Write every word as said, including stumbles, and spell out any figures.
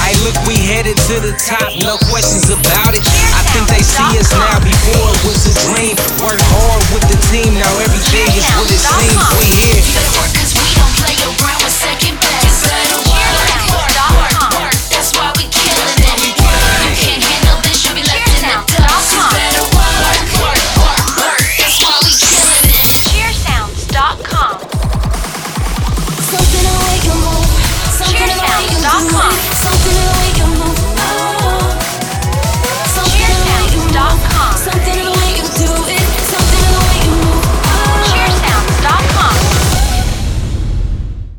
Hey, look, we headed to the top, no questions about it. I think they see us now, before it was a dream. Work hard with the team, now everything is what it seems. We